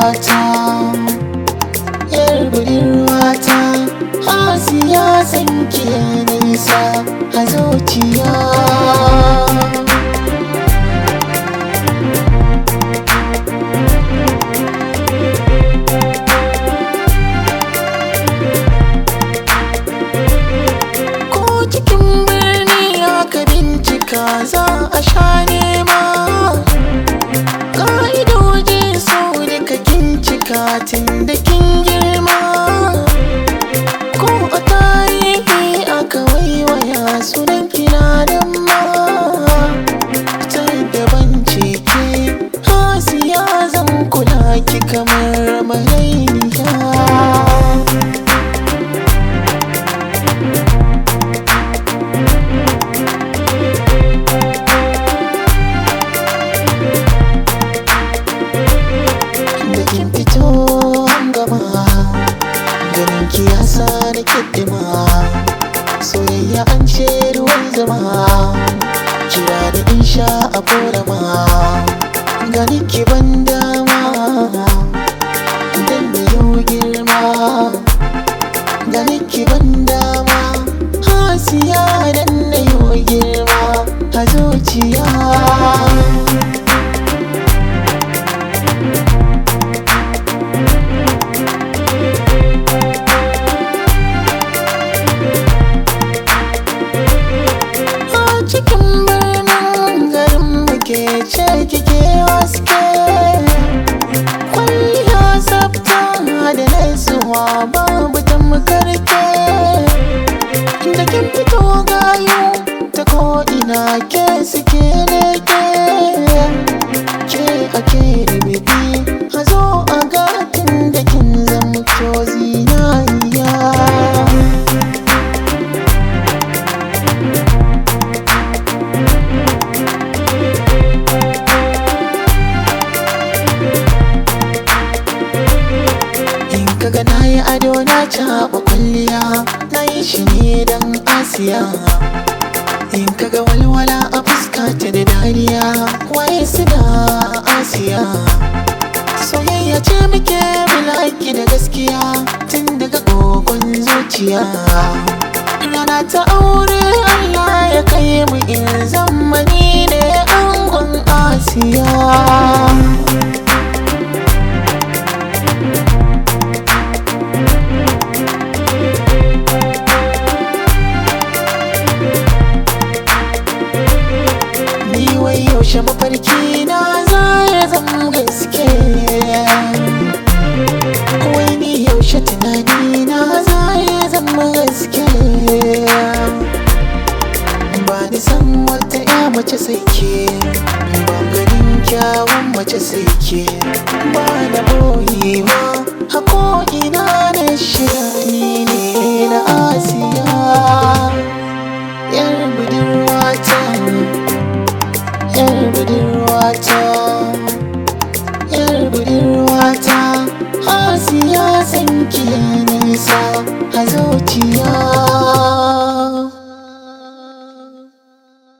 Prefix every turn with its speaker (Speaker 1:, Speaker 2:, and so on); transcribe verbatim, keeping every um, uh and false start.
Speaker 1: budurwata, yar budurwata, Asiya san ki nisa a zuciya. Za a sha nema ƙa'idojin sau duka kin cika tun da kin girma, ko a tarihi aka waiwaya sunan kina dan ma ta yadda ban ce ke Asiya zan kula ki kamar marainiya. Ganin ki ya sa ni kiɗima, soyayya an ce ruwan zama, kira da in sha a korama. Ganin ki ban dama dan da yau girma, ganin ki ban dama Asiya dan da yau girma a zuciya. Cikin birnin garin muke ce kike haske, kwalliya tsafta da nasuwa babu tamkar ke. Da kin fito gayu ta ko'ina ke suke leke, ke ake ribibi a zo a gatin da kin zamto zinariya. Kaga na yi ado na caɓa kwalliya, na yi shi ne don Asiya. In kaga walwala a fuska ta da dariya, waye su da Asiya. Soyayya ce muke bilaki da gaskiya tun daga kogon zuciya. Rana ta aure Allah ya kai mu in zamani ne angon Asiya. Yaushe mafarki na za ya zama gaske, wai ni yaushe tunani na za ya zama gaske. Ba ni san wata ya mace sai ke, ba ganin kyawun mace sai ke. Ba na boyewa a ko'ina na shiga ni ne na Asiya, yar budurwata, yar budurwata, yar budurwata, Asiya san ki nisa a zuciya.